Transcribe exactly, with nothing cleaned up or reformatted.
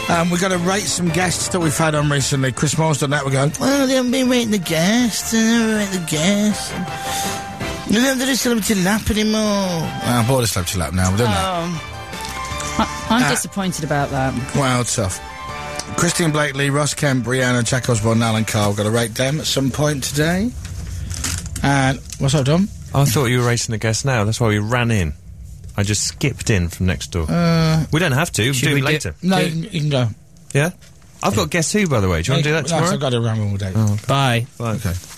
Um, we've got to rate some guests that we've had on recently. Chris Moore's done that. We're going, well, they haven't been rating the guests. They never rate the guests. They don't do Celebrity Lap anymore. Well, I'm bored of Celebrity Lap now, don't um, I, I'm uh, disappointed about that. Well, tough. Christine Blakely, Ross Kemp, Brianna, Jack Osborne, Alan Carl. Got to rate them at some point today. And what's up, Dom? I thought you were racing the guests now. That's why we ran in. I just skipped in from next door. Uh, we don't have to. We'll do we it later. Do, no, you can, you can go. Yeah? I've got Guess Who, by the way. Do you want to do that tomorrow? No, I've got to ramble all day. Oh, okay. Bye. Bye. Okay.